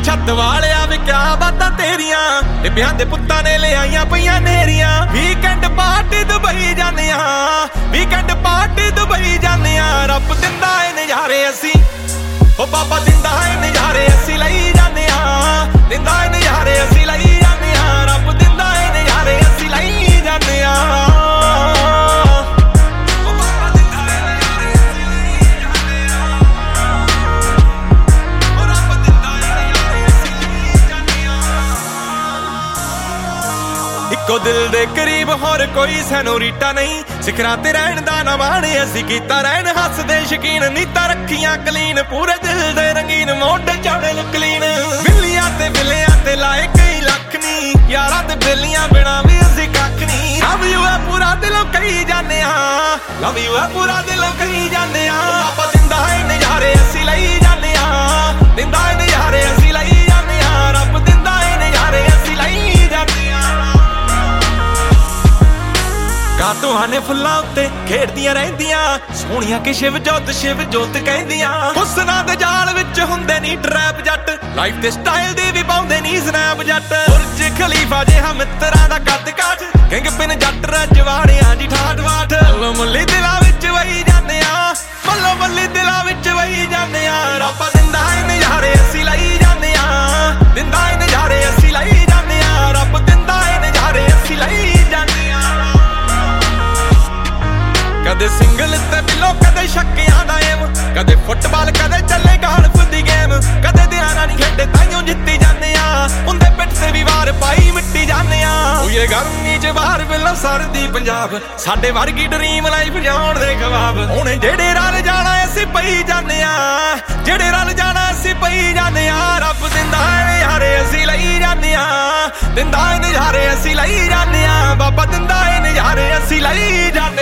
ਛੱਤ ਵਾਲਿਆ ਵੀ ਕਿਆ ਬਾਤਾਂ ਤੇਰੀਆਂ, ਟਿੱਬਿਆਂ ਦੇ ਪੁੱਤਾਂ ਨੇ ਲਿਆਈਆਂ ਪਈਆਂ ਨੇਰੀਆਂ। ਵੀਕਐਂਡ ਪਾਰਟੀ ਦੁਬਈ ਜਾਂਦੇ ਆ, ਵੀਕਐਂਡ ਪਾਰਟੀ ਦੁਬਈ ਜਾਂਦੇ ਆ। ਰੱਬ ਦਿੰਦਾ ਏ ਨਜ਼ਾਰੇ ਅਸੀਂ, ਓ ਬਾਬਾ ਦਿੰਦਾ ਏ ਨਜ਼ਾਰੇ ਅਸੀਂ ਲਈ ਜਾਂਦੇ ਆ, ਦਿੰਦਾ ਏ ਨਜ਼ਾਰੇ ਅਸੀਂ ਲਈ ਜਾਂਦੇ ਆ। ਰੱਬ ਦਿੰਦਾ ਏ ਨਜ਼ਾਰੇ ਅਸੀਂ ਲਈ ਜਾਂਦੇ ਆ। ਇੱਕੋ ਦਿਲ ਦੇ ਕਰੀਬ ਹੋਰ ਕੋਈ ਸੈਨੋਰੀਟਾ ਨਹੀਂ, ਸਿਖਰਾਂ ਤੇ ਰਹਿਣ ਦਾ ਨਾ ਮਾਣੇ ਅਸੀਂ ਕੀਤਾ ਰਹਿਣ ਹੱਸਦੇ ਸ਼ਕੀਨ। ਨੀਤਾਂ ਰੱਖੀਆਂ ਕਲੀਨ, ਪੂਰੇ ਦਿਲ ਦੇ ਰੰਗੀਨ, ਮੋਢੇ ਚਾੜੇ ਕਲੀਨ। ਬਿੱਲੀਆਂ ਤੇ ਬਿੱਲਿਆਂ ਤੇ ਲਾਏ ਕਈ ਲੱਖ ਨੀ, ਯਾਰਾਂ ਤੇ ਬੇਲੀਆਂ ਬਿਨਾ ਵੀ ਅਸੀਂ ਕੱਖ ਨੀ। ਲਵ ਯੂ ਹੈ ਪੂਰਾ ਦਿਲੋਂ ਕਹੀ ਜਾਂਦੇ ਆ, ਲਵ ਯੂ ਹੈ ਪੂਰਾ ਦਿਲੋਂ ਕਹੀ ਜਾਂਦੇ ਆ। ਬਾਬਾ ਦਿੰਦਾ ਏ ਨਜ਼ਾਰੇ ਅਸੀਂ ਲਈ ਜਾਂਦੇ ਆ, ਦਿੰਦਾ ਏ ਨਜ਼ਾਰੇ ਅਸੀਂ ਲਈ ਜਾਂਦੇ ਆ। ਰੱਬ ਦਿੰਦਾ ਏ ਨਜ਼ਾਰੇ ਅਸੀਂ ਲਈ ਜਾਂਦੇ ਆ। ਕਾਤੋਹਾਨੇ ਫੁੱਲਾਂ ਉੱਤੇ ਖੇਡਦੀਆਂ ਰਹਿੰਦੀਆਂ, ਸੋਹਣੀਆਂ ਕਿ ਸ਼ਿਵ ਜੋਤ ਕਹਿੰਦੀਆਂ। ਹੁਸਨਾਂ ਦੇ ਜਾਲ ਵਿੱਚ ਹੁੰਦੇ ਨੀ ਟਰੈਪ ਜੱਟ, ਲਾਈਫ ਦੇ ਸਟਾਈਲ ਦੀ ਵੀ ਪਾਉਂਦੇ ਨੀ ਸਨੈਪ ਜੱਟ। ਬੁਰਜ ਖਲੀਫਾ ਜਿਹਾ ਮਿੱਤਰਾਂ ਦਾ ਕੱਦ ਕਾਠ, ਕਿੰਗ ਪਿਨ ਜੱਟ ਰਜਵਾੜਿਆਂ ਦੀ ਠਾਠ ਬਾਠ। ਮੱਲੋ ਮੱਲੀ ਦਿਲਾਂ ਵਿੱਚ ਵਹੀ ਜਾਂਦੇ ਆ, ਮੱਲੋ ਮੱਲੀ ਦਿਲਾਂ ਵਿੱਚ ਵਹੀ ਜਾਂਦੇ ਆ। ਰੱਬ ਦਿੰਦਾ ਏ ਨਜ਼ਾਰੇ ਅਸੀਂ ਲਈ ਜਾਂਦੇ ਆ, ਦਿੰਦਾ ਏ ਨਜ਼ਾਰੇ ਅਸੀਂ ਲਈ ਜਾਂਦੇ ਆ। ਰੱਬ ਦਿੰਦਾ ਏ ਨਜ਼ਾਰੇ ਅਸੀਂ ਲਈ ਜਾਂਦੇ ਆ। ਕਦੇ ਸਿੰਗਲ ਤੇ ਬਿੱਲੋ ਕਦੇ ਛੱਕਿਆਂ ਦਾ ਏਮ, ਕਦੇ ਫੁੱਟਬਾਲ ਕਦੇ ਚੱਲੇ ਗਾਲਫ ਦੀ ਗੇਮ। ਕਦੇ ਧਿਆਨਾਂ ਨਹੀਂ ਖੇਡੇ ਤਾਈਓ ਜਿੱਤੀ ਜਾਂਦੇ ਆ, ਹੁੰਦੇ ਪਿੱਠ ਤੇ ਵੀ ਵਾਰ ਪਾਈ ਮਿੱਟੀ ਜਾਂਦੇ ਆ। ਉਏ ਗਰਮੀ ਚ ਬਾਹਰ ਬਿੱਲੋ ਸਰਦੀ ਪੰਜਾਬ, ਸਾਡੇ ਵਰਗੀ ਡਰੀਮ ਲਾਈਫ ਜਾਣ ਦੇ ਖਵਾਬ। ਹੁਣ ਜਿਹੜੇ ਰਲ ਜਾਣਾ ਅਸੀਂ ਪਈ ਜਾਂਦੇ ਆ, ਜਿਹੜੇ ਰਲ ਜਾਣਾ ਅਸੀਂ ਪਈ ਜਾਂਦੇ ਆ। ਰੱਬ ਦਿੰਦਾ ਏ ਨਜ਼ਾਰੇ ਅਸੀਂ ਲਈ ਜਾਂਦੇ ਆ, ਦਿੰਦਾ ਏ ਨਜ਼ਾਰੇ ਅਸੀਂ ਲਈ ਜਾਂਦੇ ਆ। ਬਾਬਾ ਦਿੰਦਾ ਏ ਨਜ਼ਾਰੇ ਅਸੀਂ ਲਈ ਜਾਂਦੇ